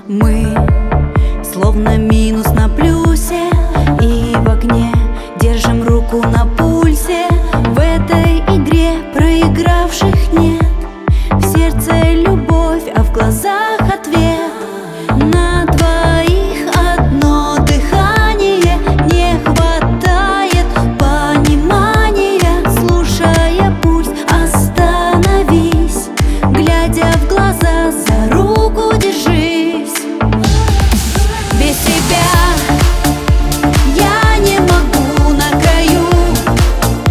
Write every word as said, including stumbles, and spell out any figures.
Мы словно минус на плюсе, и в огне держим руку на